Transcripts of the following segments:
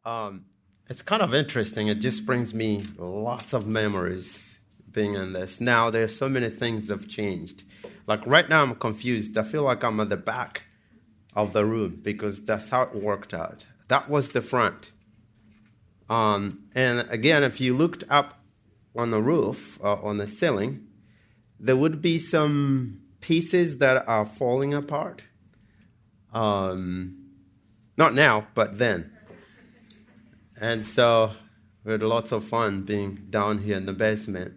Um, it's kind of interesting. It just brings me lots of memories being in this. Now there's so many things have changed. Like right now I'm confused. I feel like I'm at the back of the room because that's how it worked out. That was the front. And again, if you looked up on the roof, on the ceiling, there would be some pieces that are falling apart. Not now, but then. And so we had lots of fun being down here in the basement.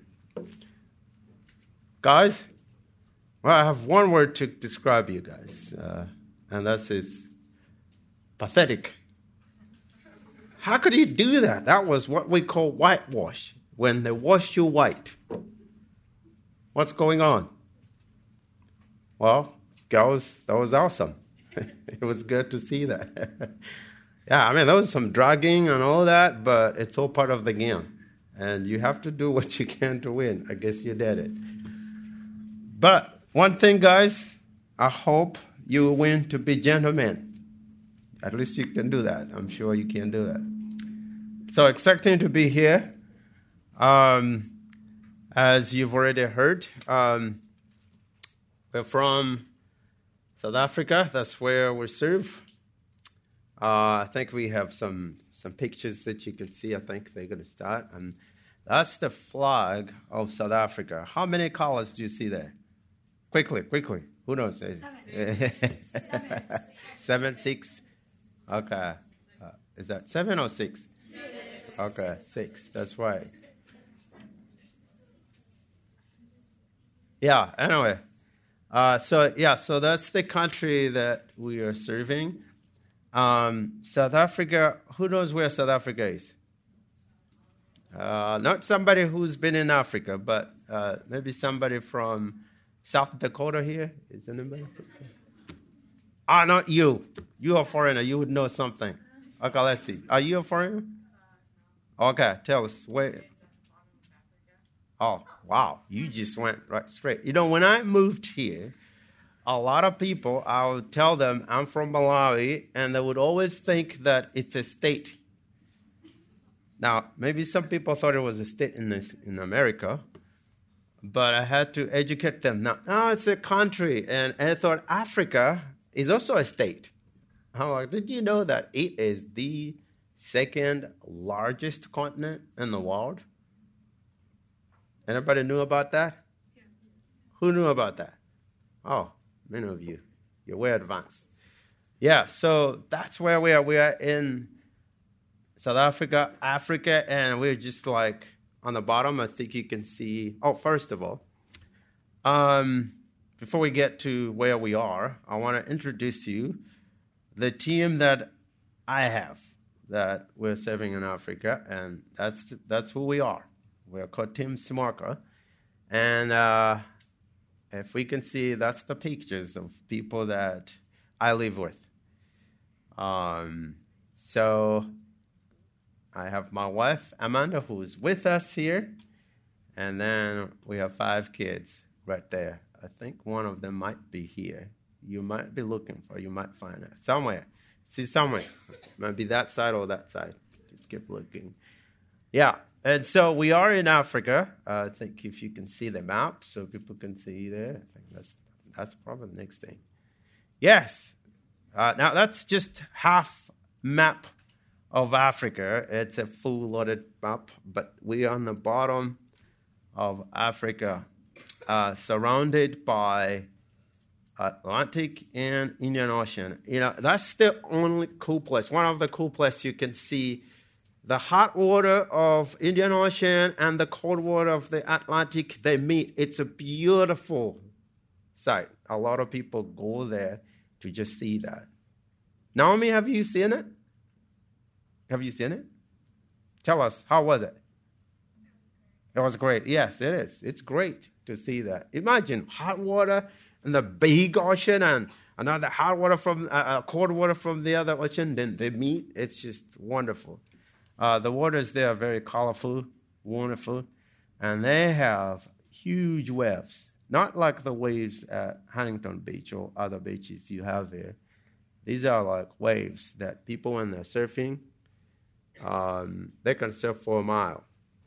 Guys, well, I have one word to describe you guys, and that is pathetic. How could you do that? That was what we call whitewash, when they wash you white. What's going on? Well, girls, that was awesome. It was good to see that. Yeah, I mean, there was some dragging and all that, but it's all part of the game. And you have to do what you can to win. I guess you did it. But one thing, guys, I hope you win to be gentlemen. At least you can do that. I'm sure you can do that. So exciting to be here. As you've already heard, we're from South Africa. That's where we serve. I think we have some pictures that you can see. I think they're going to start. And that's the flag of South Africa. How many colors do you see there? Quickly. Who knows? Seven, 6. Okay. Is that 7 or 6? 6. Okay, 6. That's right. Yeah, anyway. So that's the country that we are serving. South Africa, who knows where South Africa is? Not somebody who's been in Africa, but maybe somebody from South Dakota here. Is anybody? Not you. You're a foreigner. You would know something. Okay, let's see. Are you a foreigner? Okay, tell us. Where? Oh, wow. You just went right straight. You know, when I moved here, a lot of people, I would tell them I'm from Malawi, and they would always think that it's a state. Now, maybe some people thought it was a state in America, but I had to educate them. No, it's a country, and I thought Africa is also a state. I'm like, did you know that it is the second largest continent in the world? Anybody knew about that? Yeah. Who knew about that? Oh, many of you. You're way advanced. Yeah, so that's where we are. We are in South Africa, and we're just like on the bottom. I think you can see. Oh, first of all, before we get to where we are, I want to introduce you the team that I have that we're serving in Africa, and that's who we are. We're called Team Smarka, and if we can see, that's the pictures of people that I live with. So I have my wife, Amanda, who's with us here. And then we have 5 kids right there. I think one of them might be here. You might be looking for, you might find her somewhere. See, somewhere. Might be that side or that side. Just keep looking. Yeah. And so we are in Africa. I think if you can see the map, so people can see there. I think that's probably the next thing. Yes. Now that's just half map of Africa. It's a full loaded map, but we are on the bottom of Africa, surrounded by Atlantic and Indian Ocean. You know, that's the only cool place. One of the cool places you can see the hot water of Indian Ocean and the cold water of the Atlantic, they meet. It's a beautiful sight. A lot of people go there to just see that. Naomi, have you seen it? Have you seen it? Tell us, how was it? It was great. Yes, it is. It's great to see that. Imagine hot water in the big ocean and another hot water from cold water from the other ocean. Then they meet. It's just wonderful. The waters there are very colorful, wonderful, and they have huge waves. Not like the waves at Huntington Beach or other beaches you have here. These are like waves that people, when they're surfing, They can sail for a mile.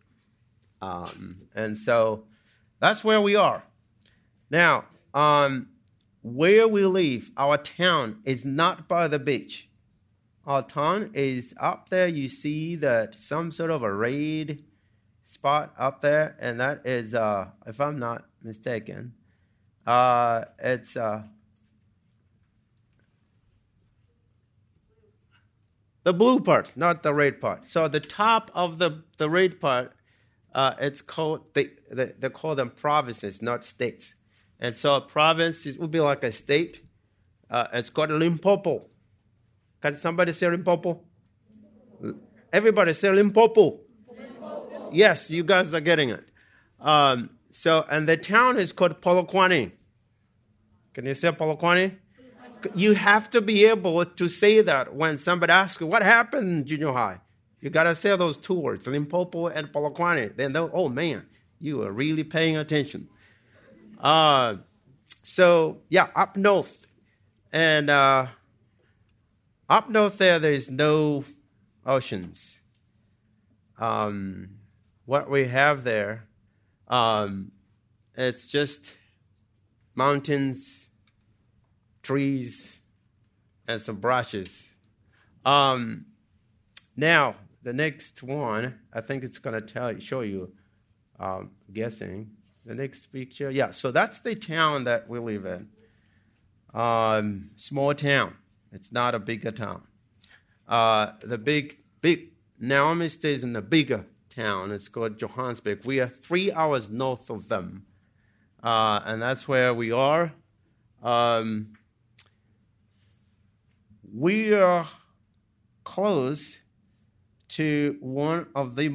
And so that's where we are. Now, where we live, our town is not by the beach. Our town is up there. You see that some sort of a red spot up there, and that is, if I'm not mistaken, it's the blue part, not the red part. So the top of the red part, it's called, they call them provinces, not states. And so a province would be like a state. It's called Limpopo. Can somebody say Limpopo? Everybody say Limpopo. Limpopo. Yes, you guys are getting it. And the town is called Polokwane. Can you say Polokwane? You have to be able to say that when somebody asks you, what happened in junior high? You got to say those two words, Limpopo and Polokwane. Then they'll, oh, man, you are really paying attention. So, yeah, up north. And up north there's no oceans. What we have there, it's just mountains, trees, and some brushes. Now, the next one, I think it's going to show you, guessing, the next picture. Yeah, so that's the town that we live in. Small town. It's not a bigger town. The big Naomi stays in the bigger town. It's called Johannesburg. We are 3 hours north of them. And that's where we are. We are close to one of the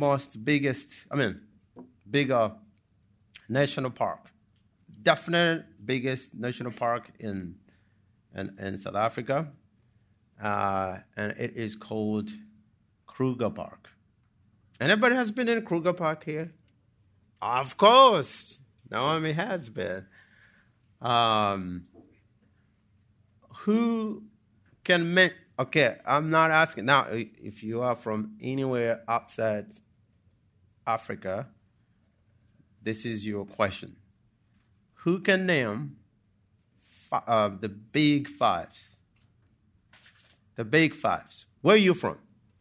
bigger national park. Definitely biggest national park in South Africa. And it is called Kruger Park. Anybody has been in Kruger Park here? Of course. Naomi has been. Who can okay, I'm not asking. Now, if you are from anywhere outside Africa, this is your question. Who can name the big fives? The big fives. Where are you from?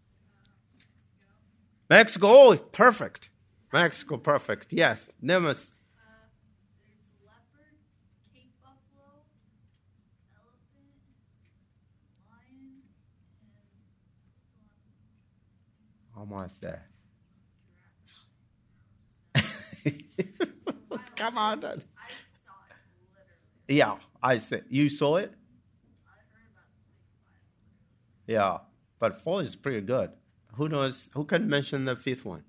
Mexico. Oh, perfect. Mexico, perfect. Yes. Name us. There's leopard, Cape buffalo, elephant, lion, and Almost there. Come on. I saw it, literally. Yeah, I said. You saw it? I heard about the big five. Yeah, but 4 is pretty good. Who knows? Who can mention the 5th one?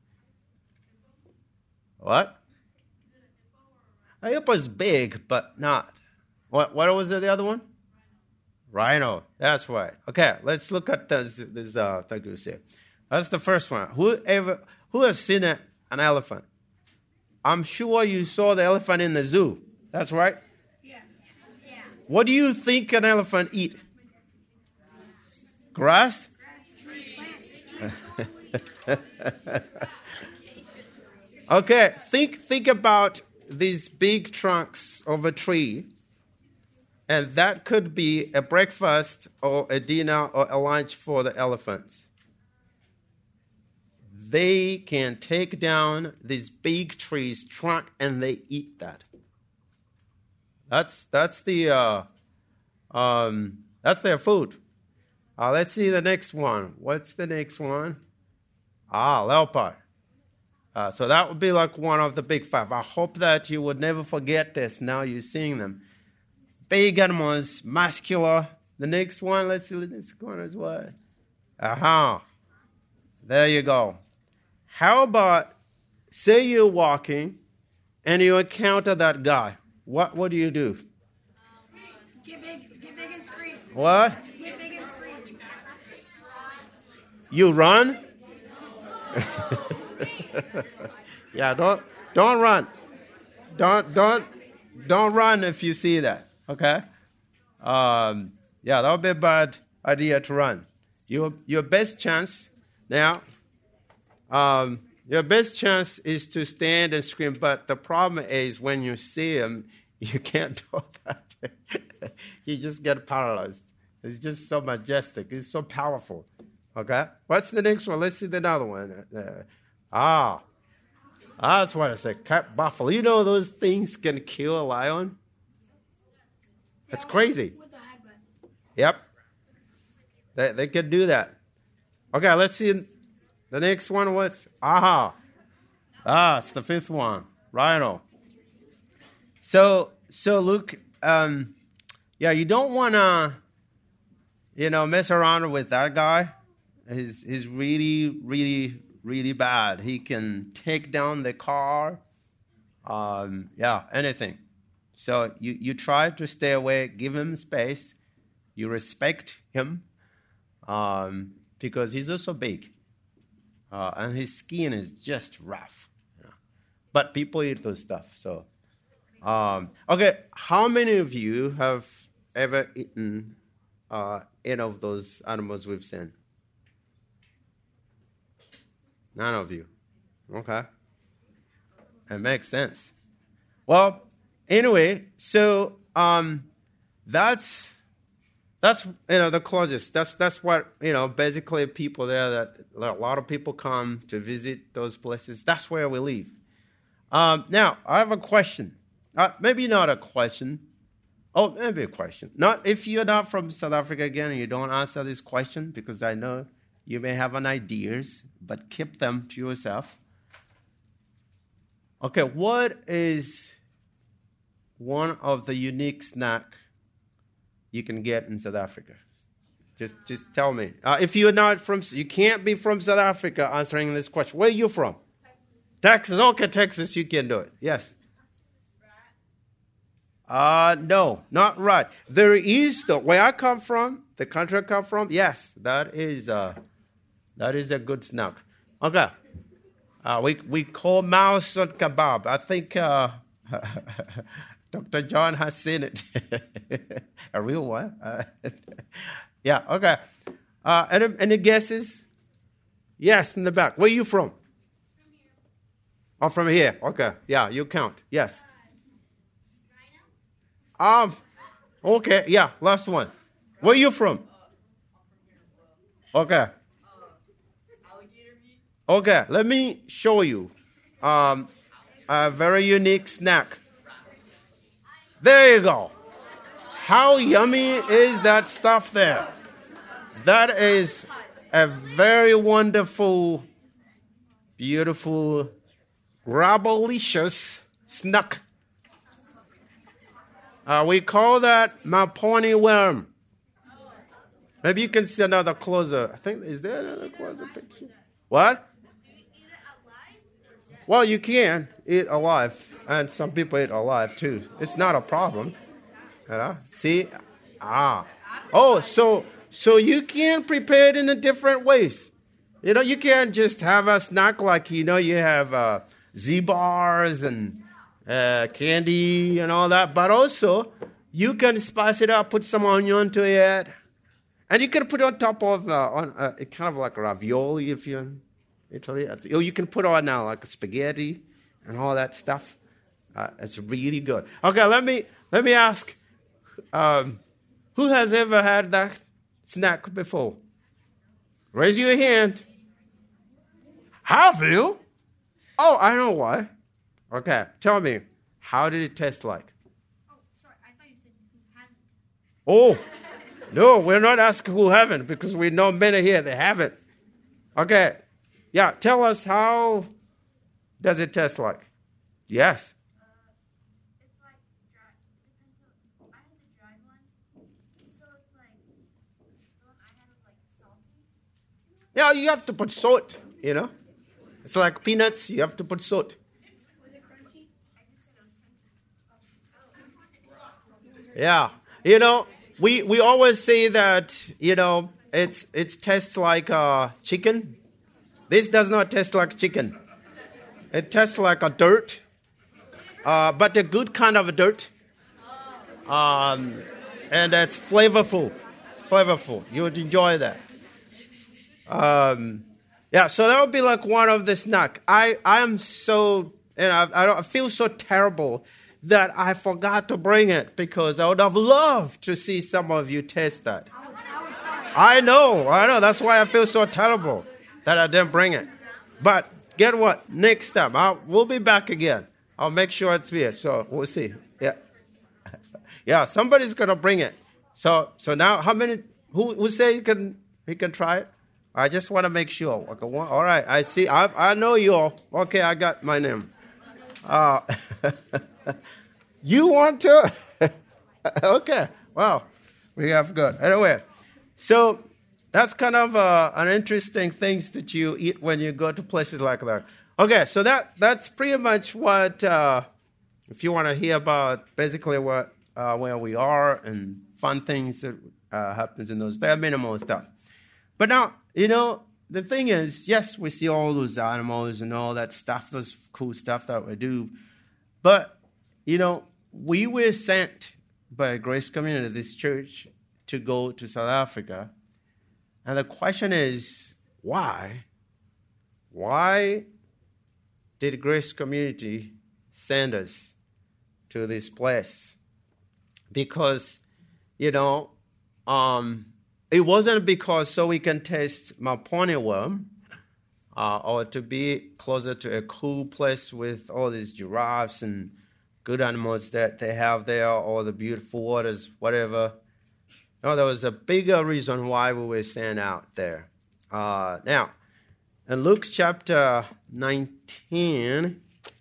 What? A hippo is big, but not. What was the other one? Rhino. That's right. Okay, let's look at this thank you, sir. That's the first one. Who has seen an elephant? I'm sure you saw the elephant in the zoo. That's right? Yeah. What do you think an elephant eat? Grass? Okay, think about these big trunks of a tree, and that could be a breakfast or a dinner or a lunch for the elephants. They can take down these big trees trunk and they eat that. That's their food. Let's see the next one. What's the next one? Leopard. So that would be like one of the big five. I hope that you would never forget this. Now you're seeing them. Big animals, muscular. The next one, let's see the next one as well. There you go. How about, say you're walking and you encounter that guy. What do you do? Get big and scream. What? Get big and scream. You run? Yeah, don't run. Don't run if you see that. Okay? Yeah, that would be a bad idea to run. Your best chance now, Your best chance is to stand and scream, but the problem is when you see him, you can't do that. You just get paralyzed. It's just so majestic. It's so powerful. Okay? What's the next one? Let's see the other one. That's what I said. Cat buffalo. You know those things can kill a lion? That's crazy. With the headbutt. Yep. They can do that. Okay, let's see. The next one was it's the fifth one. Rhino. So Luke, you don't want to, mess around with that guy. He's really, really, really bad. He can take down the car. Anything. So you try to stay away, give him space. You respect him because he's also big. And his skin is just rough. But people eat those stuff. So, okay, how many of you have ever eaten any of those animals we've seen? None of you. Okay. It makes sense. Well, anyway, so that's the closest. That's what basically people there that a lot of people come to visit those places. That's where we live. Now I have a question. Maybe not a question. Oh, maybe a question. Not if you're not from South Africa again and you don't answer this question because I know you may have an ideas, but keep them to yourself. Okay, what is one of the unique snack you can get in South Africa? Just tell me. If you're not you can't be from South Africa answering this question. Where are you from? Texas. Okay, Texas, you can do it. Yes. No, not right. There is where I come from, the country I come from. Yes, that is a good snack. Okay. We call mouse on kebab. I think Dr. John has seen it. A real one. Yeah, okay. Any guesses? Yes, in the back. Where are you from? From here. Oh, from here. Okay. Yeah, you count. Yes. Rhino? Okay. Yeah, last one. Where are you from? Okay. Okay, let me show you a very unique snack. There you go. How yummy is that stuff there? That is a very wonderful, beautiful, grabolicious snack. We call that Maponi worm. Maybe you can see another closer. I think, is there another closer picture? What? Well, you can eat alive, and some people eat alive too. It's not a problem. See? Oh, so you can prepare it in a different ways. You can't just have a snack like, you have Z-bars and candy and all that, but also you can spice it up, put some onion to it, and you can put it on top of kind of like a ravioli if you're in Italy. Or you can put on now like a spaghetti and all that stuff. It's really good. Okay, let me ask, who has ever had that snack before? Raise your hand. Have you? Oh, I know why. Okay, tell me, how did it taste like? Oh, sorry. I thought you said who hasn't. Oh, no, we're not asking who haven't because we know many here that haven't. Okay, yeah, tell us, how does it taste like? Yes. It's like dry. Depends on. I had the dried one, so it's like the one I had was like salty. Yeah, you have to put salt, It's like peanuts, you have to put salt. Was it crunchy? I just said it was crunchy. Yeah, we always say that, it tastes like chicken. This does not taste like chicken. It tastes like a dirt, but a good kind of dirt. And it's flavorful. It's flavorful. You would enjoy that. Yeah, so that would be like one of the snack. I am so, I feel so terrible that I forgot to bring it because I would have loved to see some of you taste that. I know. That's why I feel so terrible that I didn't bring it. But get what? Next time, we'll be back again. I'll make sure it's here. So we'll see. Yeah. Yeah, somebody's going to bring it. So now, how many, who say he can try it? I just want to make sure. Okay, all right, I see. I know you all. Okay, I got my name. You want to? Okay, well, we have good. Anyway, so that's kind of an interesting things that you eat when you go to places like that. Okay, so that's pretty much what, if you want to hear about basically what where we are and fun things that happens in those, they're minimal stuff. But now, the thing is, yes, we see all those animals and all that stuff, those cool stuff that we do. But, we were sent by Grace Community, this church, to go to South Africa. And the question is, why? Why did Grace Community send us to this place? Because, it wasn't because so we can taste Mapone worm or to be closer to a cool place with all these giraffes and good animals that they have there, or the beautiful waters, whatever. No, there was a bigger reason why we were sent out there. Now, in Luke chapter 19,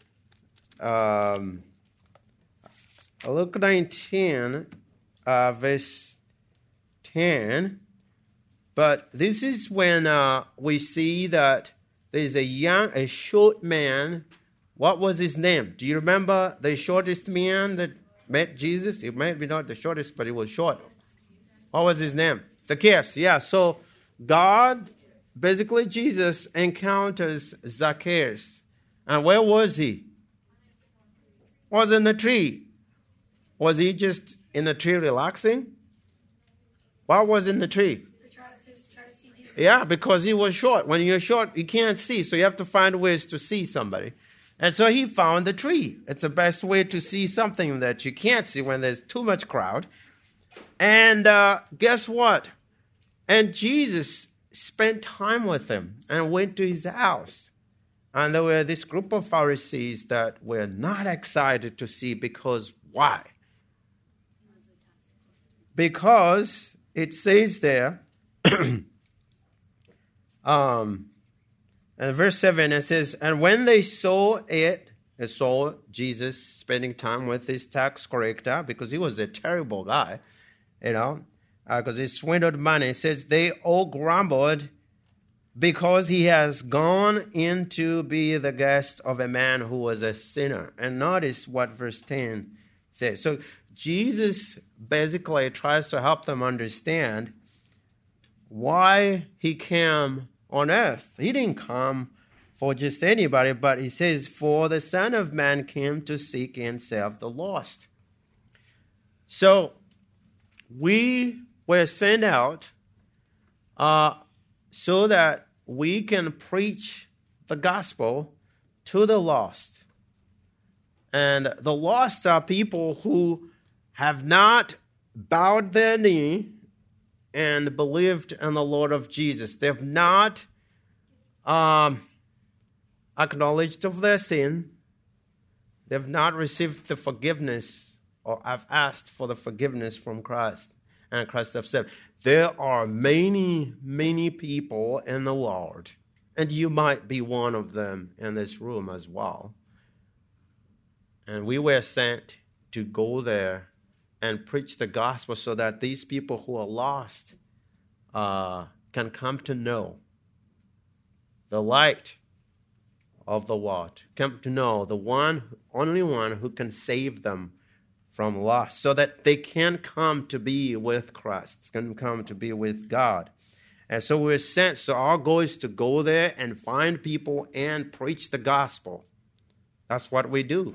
Luke 19, verse 10, but this is when we see that there's a short man. What was his name? Do you remember the shortest man that met Jesus? He might be not the shortest, but he was short. What was his name? Zacchaeus. Yeah, so God, basically Jesus, encounters Zacchaeus. And where was he? Was in the tree. Was he just in the tree relaxing? What was in the tree? Yeah, because he was short. When you're short, you can't see, so you have to find ways to see somebody. And so he found the tree. It's the best way to see something that you can't see when there's too much crowd. And guess what? And Jesus spent time with him and went to his house. And there were this group of Pharisees that were not excited to see, because why? Because it says there, in verse 7, it says, and when they saw Jesus spending time with his tax collector, because he was a terrible guy, because he swindled money. It says they all grumbled because he has gone in to be the guest of a man who was a sinner. And notice what verse 10 says. So Jesus basically tries to help them understand why he came on earth. He didn't come for just anybody, but he says, for the Son of Man came to seek and save the lost. So we were sent out so that we can preach the gospel to the lost. And the lost are people who have not bowed their knee and believed in the Lord of Jesus. They have not acknowledged of their sin. They have not received the forgiveness, or have asked for the forgiveness from Christ. And Christ has said, there are many, many people in the world, and you might be one of them in this room as well. And we were sent to go there and preach the gospel so that these people who are lost can come to know the light of the world, come to know the only one who can save them from loss, so that they can come to be with Christ, can come to be with God. And so we're sent, so our goal is to go there and find people and preach the gospel. That's what we do.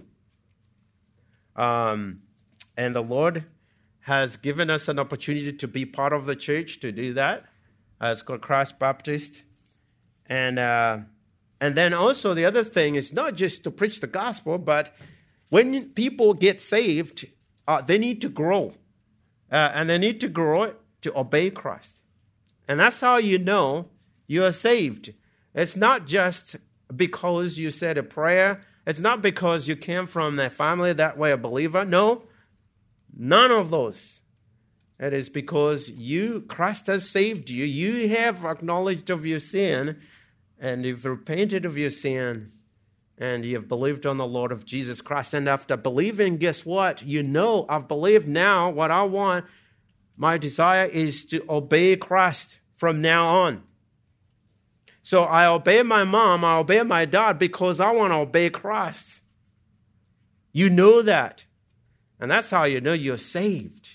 And the Lord has given us an opportunity to be part of the church to do that as Christ Baptist. And then also the other thing is not just to preach the gospel, but when people get saved, they need to grow. And they need to grow to obey Christ. And that's how you know you are saved. It's not just because you said a prayer. It's not because you came from a family that way a believer. No, none of those. It is because Christ has saved you. You have acknowledged of your sin, and you've repented of your sin, and you have believed on the Lord of Jesus Christ. And after believing, guess what? You know, I've believed now. What I want, my desire is to obey Christ from now on. So I obey my mom, I obey my dad because I want to obey Christ. You know that. And that's how you know you're saved.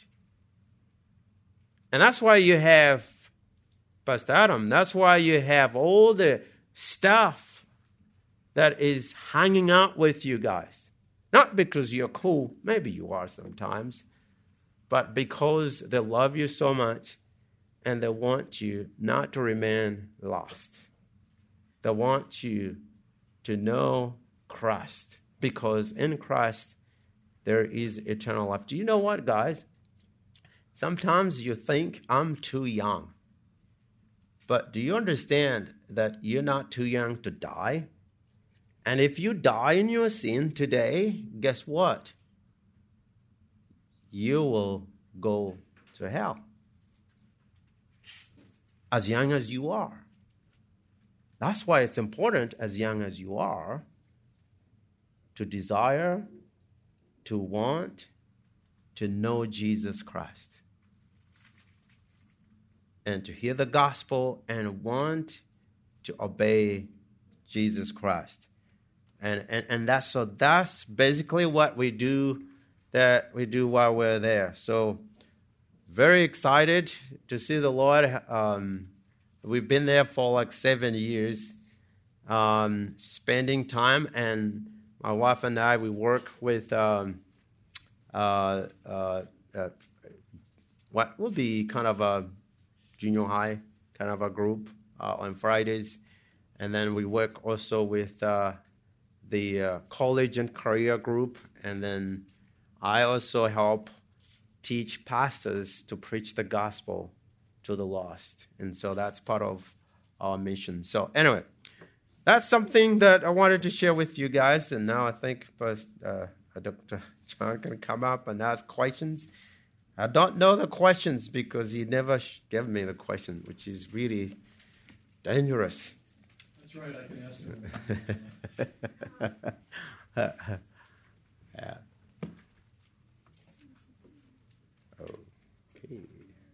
And that's why you have, Pastor Adam, that's why you have all the stuff that is hanging out with you guys. Not because you're cool, maybe you are sometimes, but because they love you so much and they want you not to remain lost. They want you to know Christ, because in Christ there is eternal life. Do you know what, guys? Sometimes you think, I'm too young. But do you understand that you're not too young to die? And if you die in your sin today, guess what? You will go to hell. As young as you are. That's why it's important, as young as you are, to desire, to want, to know Jesus Christ. And to hear the gospel and want to obey Jesus Christ. And that's basically what we do while we're there. So very excited to see the Lord. We've been there for like 7 years, spending time, and my wife and I, we work with what will be kind of a junior high kind of a group on Fridays. And then we work also with the college and career group. And then I also help teach pastors to preach the gospel to the lost. And so that's part of our mission. So anyway, that's something that I wanted to share with you guys. And now I think Dr. John can come up and ask questions. I don't know the questions because he never gave me the question, which is really dangerous. That's right, I can ask him. Yeah. Okay.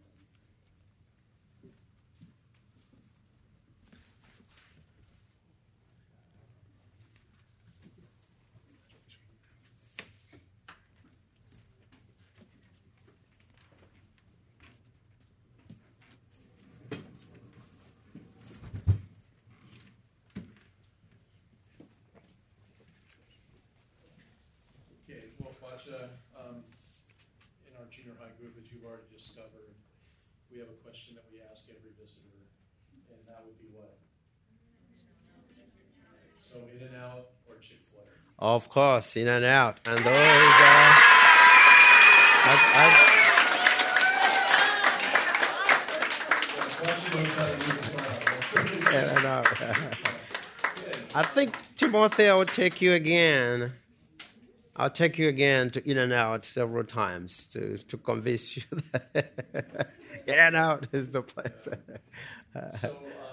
In our junior high group, as you've already discovered, we have a question that we ask every visitor, and that would be what? So In-N-Out or Chick-fil-A? Of course, In-N-Out. And those I think, Timothy, I will take you again. I'll take you again to In-N-Out several times to convince you that In-N-Out is the place. So,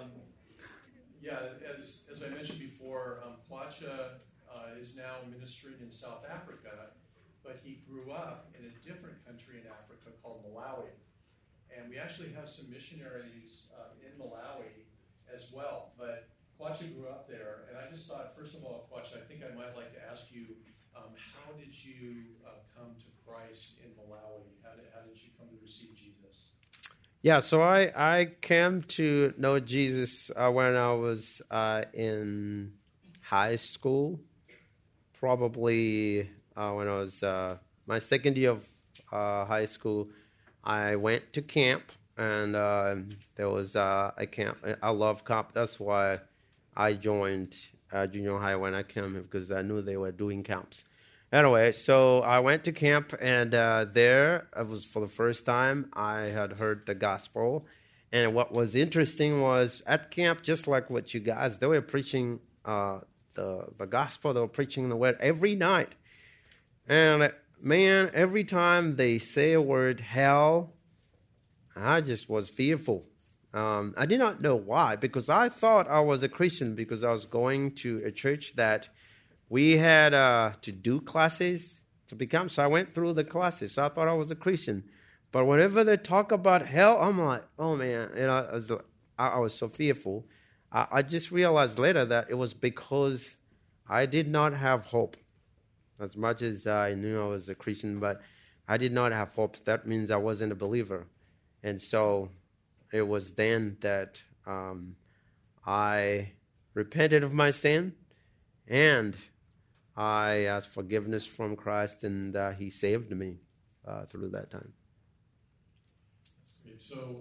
as I mentioned before, Kwacha is now ministering in South Africa, but he grew up in a different country in Africa called Malawi. And we actually have some missionaries in Malawi as well. But Kwacha grew up there, and I just thought, first of all, Kwacha, I think I might like to ask you, how did you come to Christ in Malawi? How did you come to receive Jesus? Yeah, so I came to know Jesus when I was in high school, probably when I was my second year of high school. I went to camp, and there was a camp. I love camp. That's why I joined junior high when I came here because I knew they were doing camps. Anyway, so I went to camp, and there, it was for the first time I had heard the gospel. And what was interesting was at camp, just like what you guys, they were preaching the gospel, they were preaching the word every night. And man, every time they say a word, hell, I just was fearful. I did not know why, because I thought I was a Christian because I was going to a church that we had to do classes to become. So I went through the classes. So I thought I was a Christian. But whenever they talk about hell, I'm like, oh man, I was so fearful. I just realized later that it was because I did not have hope. As much as I knew I was a Christian, but I did not have hope. That means I wasn't a believer. And so it was then that I repented of my sin, and I asked forgiveness from Christ, and he saved me through that time. That's great.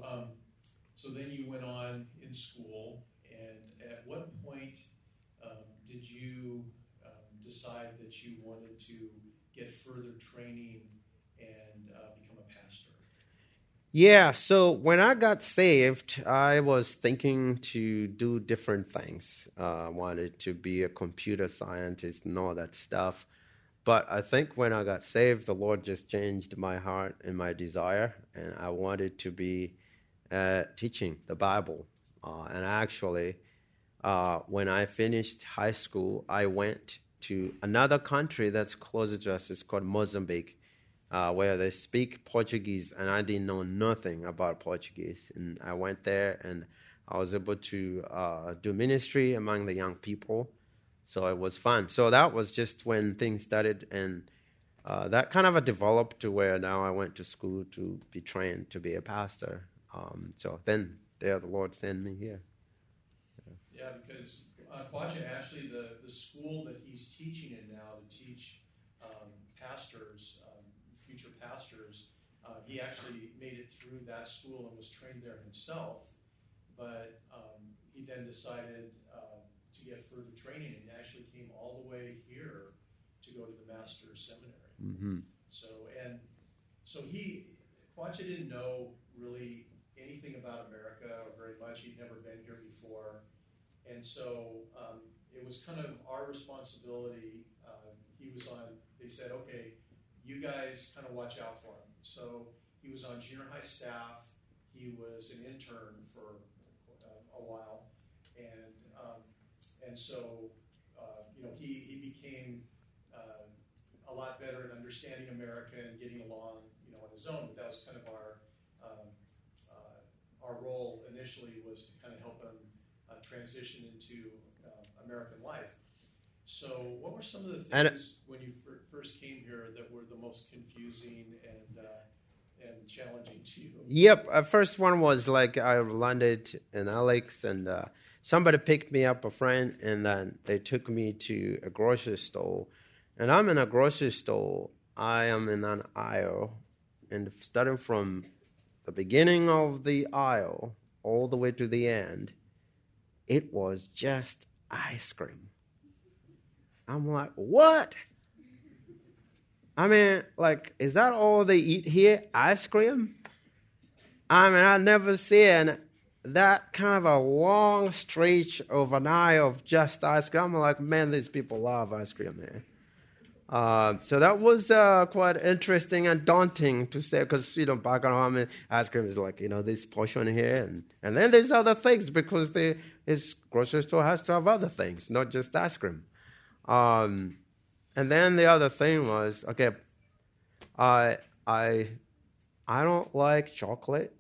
So then you went on in school, and at what point did you decide that you wanted to get further training and become a pastor? Yeah, so when I got saved, I was thinking to do different things. I wanted to be a computer scientist and all that stuff. But I think when I got saved, the Lord just changed my heart and my desire, and I wanted to be teaching the Bible. And actually, when I finished high school, I went to another country that's closer to us. It's called Mozambique, where they speak Portuguese, and I didn't know nothing about Portuguese. And I went there, and I was able to do ministry among the young people. So it was fun. So that was just when things started, and that kind of developed to where now I went to school to be trained to be a pastor. So then there the Lord sent me here. Yeah, because Kwacha, actually, the school that he's teaching in now to teach pastors, future pastors, he actually made it through that school and was trained there himself. But he then decided to get further training, and actually came all the way here to go to the master's seminary. Mm-hmm. So Kwacha didn't know really anything about America or very much. He'd never been here before. And so it was kind of our responsibility. They said, okay, you guys kind of watch out for him. So he was on junior high staff. He was an intern for a while. And so, he became a lot better at understanding America and getting along, on his own. But that was kind of our role initially, was to kind of help him transition into American life. So what were some of the things when you first came here that were the most confusing and challenging to you? Yep. First one was like I landed in Alex, and somebody picked me up, a friend, and then they took me to a grocery store. And I'm in a grocery store. I am in an aisle, and starting from the beginning of the aisle all the way to the end, it was just ice cream. I'm like, what? I mean, like, is that all they eat here? Ice cream? I mean, I've never seen that kind of a long stretch of an aisle of just ice cream. I'm like, man, these people love ice cream here. So that was quite interesting and daunting to say, because, back home, ice cream is like, this portion here. And then there's other things, because this grocery store has to have other things, not just ice cream. And then the other thing was, okay, I don't like chocolate.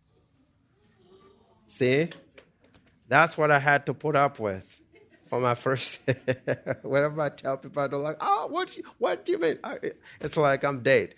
See? That's what I had to put up with for my first. Whenever I tell people I don't like, what do you mean? It's like I'm dead.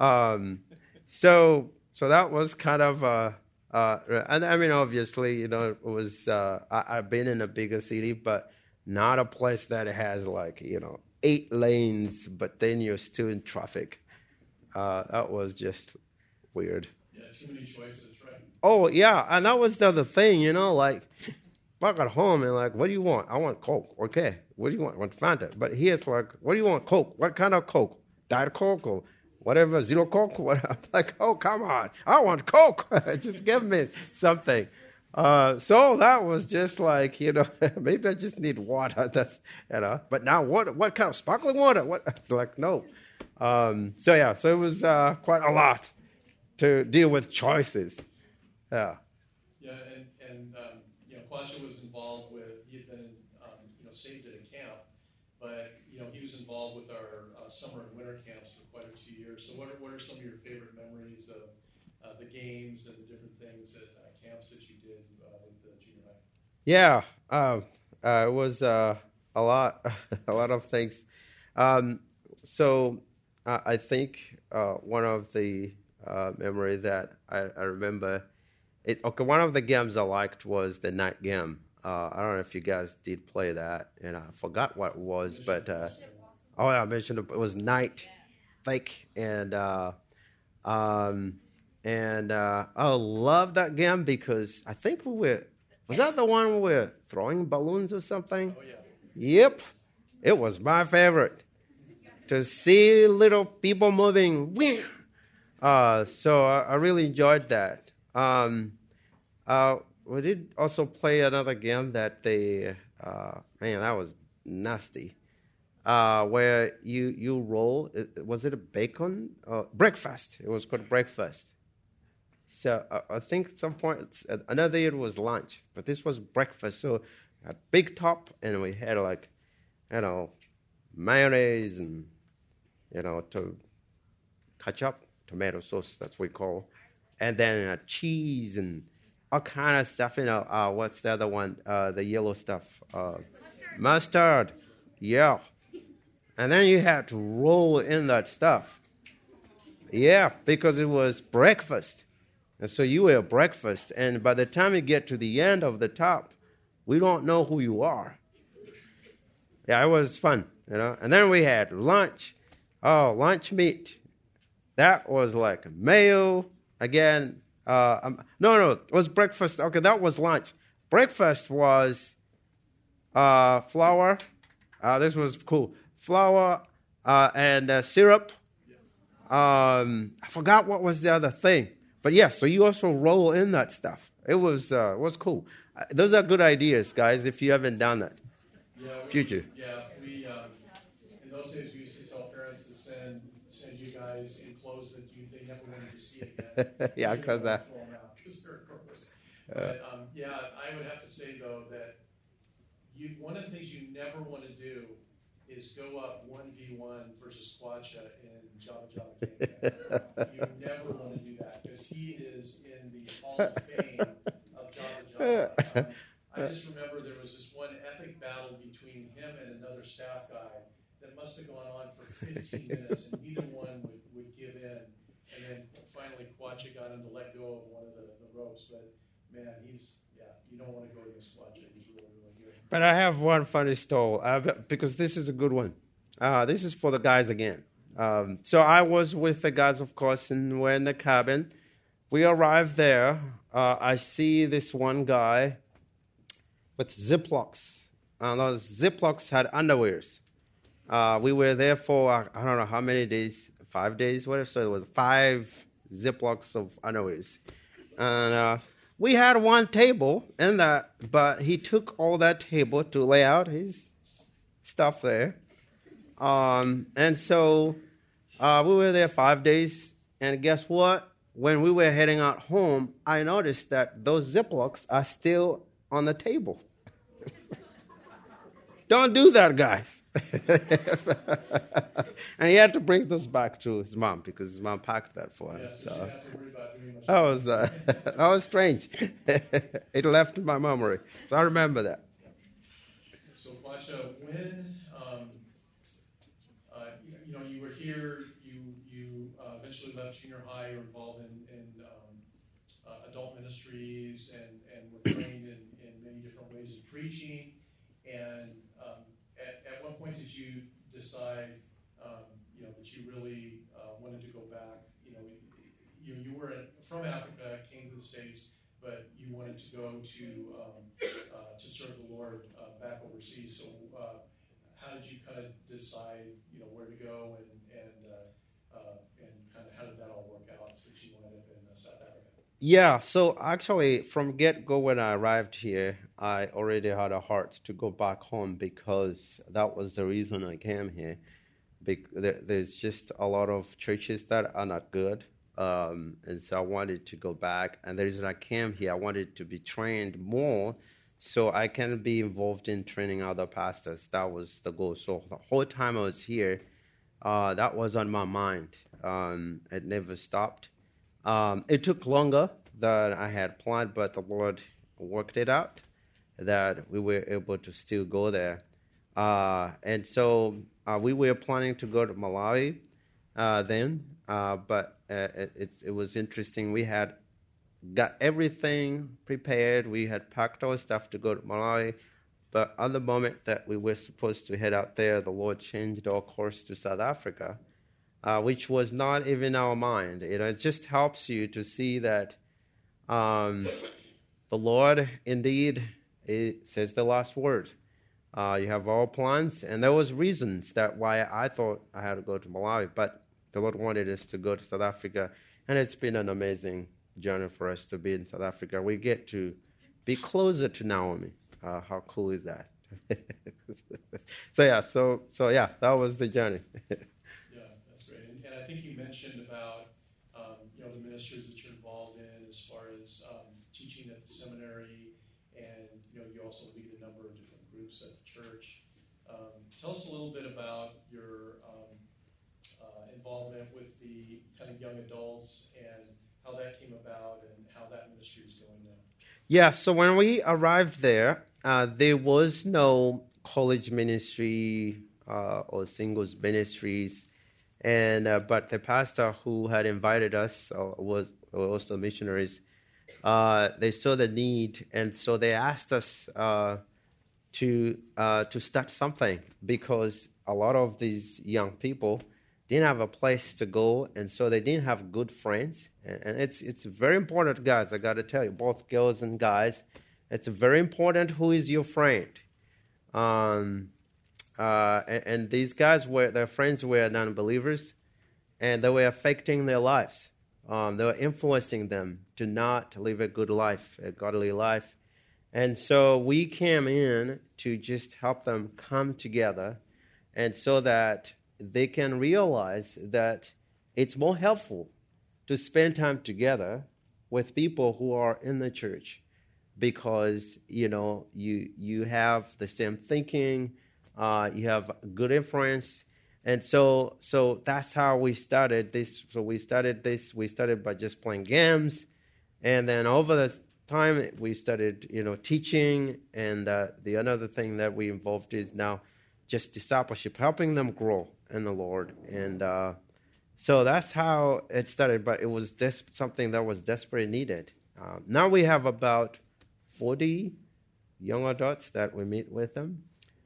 So that was kind of, and I mean, obviously, it was, I've been in a bigger city, but not a place that has 8 lanes, but then you're still in traffic. That was just weird. Yeah, too many choices, right? Oh, yeah, and that was the other thing, back at home and like, what do you want? I want Coke. Okay. What do you want? I want Fanta. But here's like, what do you want? Coke. What kind of Coke? Diet Coke or whatever, Zero Coke? What? I'm like, oh, come on. I want Coke. Just give me something. So that was just like, maybe I just need water. That's, but now what kind of sparkling water? What? Like, no. So it was quite a lot to deal with choices. Yeah. Yeah, and Kwacha was involved with, he had been, saved at a camp, but, he was involved with our summer and winter camps for quite a few years. So what are some of your favorite memories of the games and the different things at camps that you did with the junior high? Yeah, it was a lot, a lot of things. So I think one of the memories that I remember, one of the games I liked was the night game. I don't know if you guys did play that, and I forgot what it was, but I mentioned it was night, fake, and I love that game because I think was that the one we were throwing balloons or something? Oh, yeah. Yep, it was my favorite to see little people moving. So I really enjoyed that. We did also play another game that that was nasty. Where you roll, was it a bacon? Breakfast. It was called breakfast. So I think at some point, another year it was lunch, but this was breakfast. So a big top, and we had like, mayonnaise and, to ketchup, tomato sauce, that's what we call, and then cheese and all kind of stuff. What's the other one? The yellow stuff, mustard. Yeah, and then you had to roll in that stuff. Yeah, because it was breakfast, and so you were breakfast, and by the time you get to the end of the top, we don't know who you are. Yeah, it was fun, And then we had lunch. Oh, lunch meat. That was like mayo again. No, it was breakfast. Okay, that was lunch. Breakfast was flour. This was cool. Flour and syrup. I forgot what was the other thing. But yeah, so you also roll in that stuff. It was cool. Those are good ideas, guys, if you haven't done that. Future. We in those days we used to tell parents to send you guys in clothes that they never wanted to see again. Yeah, because they're gross. But I would have to say though that one of the things you never want to do is go up 1v1 versus Kwacha in Java Game. You never want to do that because he is in the Hall of Fame of Java. I just remember there was this one epic battle between him and another staff guy that must have gone on for 15 minutes, and neither one would give in. And then finally, Kwacha got him to let go of one of the ropes. But man, you don't want to go against Kwacha. He's really, really good. But I have one funny story because this is a good one. This is for the guys again. So I was with the guys, of course, and we're in the cabin. We arrived there. I see this one guy with Ziplocs. Those Ziplocs had underwears. We were there for, I don't know how many days, 5 days, whatever. So it was 5 Ziplocs of underwears. And we had one table in that, but he took all that table to lay out his stuff there. And so we were there 5 days. And guess what? When we were heading out home, I noticed that those Ziplocs are still on the table. Don't do that, guys. And he had to bring those back to his mom because his mom packed that for him. Yeah, so you have to worry about doing much. That was strange. It left in my memory, so I remember that. So, Kwacha, when you were here, you eventually left junior high. You were involved in adult ministries and were trained in many different ways of preaching. And at what point did you decide, that you really wanted to go back? You were from Africa, came to the States, but you you wanted to go to serve the Lord back overseas. So how did you kind of decide, where to go and kind of how did that all work out since you wound up in South Africa? Yeah, so actually, from get-go when I arrived here, I already had a heart to go back home because that was the reason I came here. There's just a lot of churches that are not good, and so I wanted to go back. And the reason I came here, I wanted to be trained more so I can be involved in training other pastors. That was the goal. So the whole time I was here, that was on my mind. It never stopped. It took longer than I had planned, but the Lord worked it out that we were able to still go there. And so we were planning to go to Malawi then, but it was interesting. We had got everything prepared. We had packed our stuff to go to Malawi, but at the moment that we were supposed to head out there, the Lord changed our course to South Africa. Which was not even our mind. It just helps you to see that the Lord indeed says the last word. You have all plans, and there was reasons that why I thought I had to go to Malawi, but the Lord wanted us to go to South Africa, and it's been an amazing journey for us to be in South Africa. We get to be closer to Naomi. How cool is that? So yeah, that was the journey. I think you mentioned about the ministries that you're involved in as far as teaching at the seminary, and you also lead a number of different groups at the church. Tell us a little bit about your involvement with the kind of young adults and how that came about and how that ministry is going now. Yeah, so when we arrived there was no college ministry or singles ministries. And but the pastor who had invited us was also missionaries. They saw the need, and so they asked us to start something because a lot of these young people didn't have a place to go, and so they didn't have good friends. And it's very important, guys. I got to tell you, both girls and guys, it's very important who is your friend. And these guys their friends were non-believers, and they were affecting their lives. They were influencing them to not live a good life, a godly life. And so we came in to just help them come together, and so that they can realize that it's more helpful to spend time together with people who are in the church because, you have the same thinking, you have good influence. And so that's how we started this. So we started by just playing games. And then over the time, we started, teaching. And the another thing that we involved is now just discipleship, helping them grow in the Lord. And so that's how it started. But it was something that was desperately needed. Now we have about 40 young adults that we meet with them.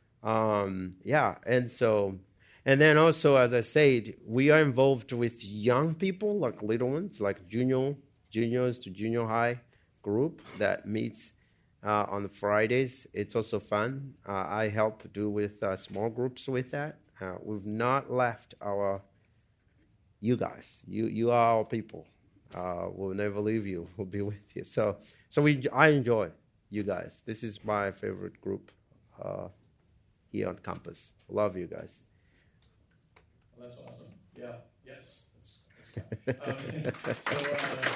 And then also, as I said, we are involved with young people, like little ones, like juniors to junior high group that meets on the Fridays. It's also fun. I help do with small groups with that. We've not left you guys. You are our people. We'll never leave you. We'll be with you. So I enjoy you guys. This is my favorite group here on campus. Love you guys. Well, that's awesome. Yeah. Yes. That's fun. Your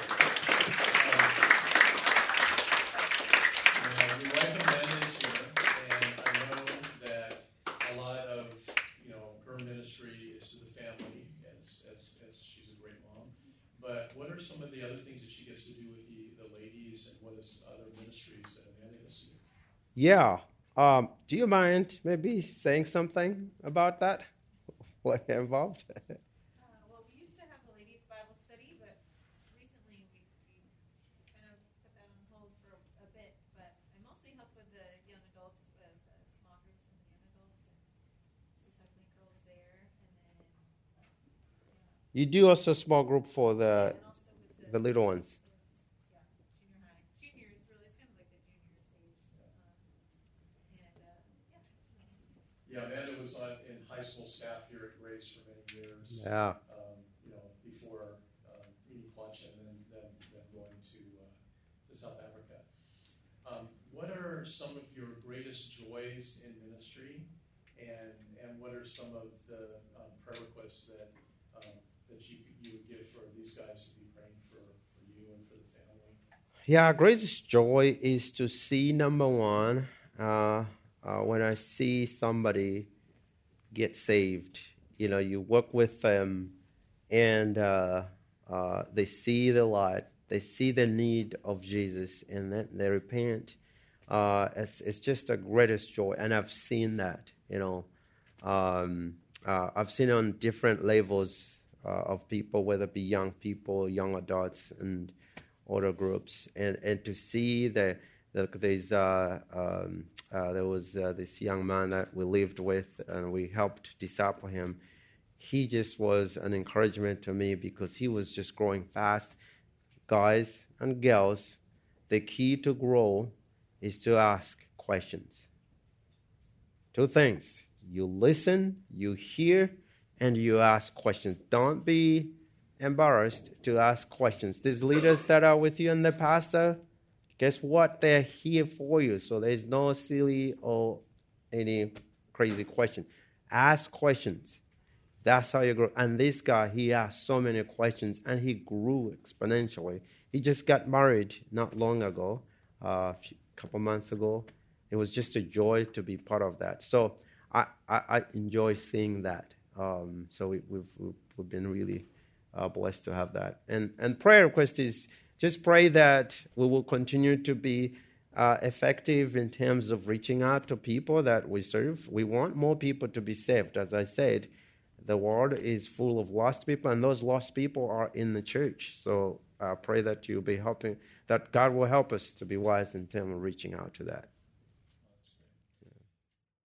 wife Amanda is here, and I know that a lot of her ministry is to the family, as she's a great mom. But what are some of the other things that she gets to do with the ladies, and what is other ministries that Amanda gets to do? Yeah. Do you mind maybe saying something about that? What involved? Well, we used to have the ladies' Bible study, but recently we kind of put that on hold for a bit. But I mostly help with the young adults, with small groups and the young adults, and discipling girls there. And then You do also small group for and also with the little ones. junior high. Junior is really Yeah, Amanda was in high school staff here at Grace for many years. Yeah. Before eating Clutch and then going to South Africa. What are some of your greatest joys in ministry, and what are some of the prayer requests that you would give for these guys to be praying for you and for the family? Yeah, greatest joy is to see, number one, when I see somebody get saved. You work with them, and they see the light, they see the need of Jesus, and then they repent. It's just the greatest joy, and I've seen that. I've seen it on different levels of people, whether it be young people, young adults, and older groups, and to see there was this young man that we lived with, and we helped disciple him. He just was an encouragement to me because he was just growing fast. Guys and girls, the key to grow is to ask questions. Two things. You listen, you hear, and you ask questions. Don't be embarrassed to ask questions. These leaders that are with you and the pastor, guess what? They're here for you. So there's no silly or any crazy question. Ask questions. That's how you grow. And this guy, he asked so many questions, and he grew exponentially. He just got married not long ago, a couple months ago. It was just a joy to be part of that. So I enjoy seeing that. So we've been really blessed to have that. And prayer request is just pray that we will continue to be effective in terms of reaching out to people that we serve. We want more people to be saved. As I said, the world is full of lost people, and those lost people are in the church. So pray that you'll be helping, that God will help us to be wise in terms of reaching out to that.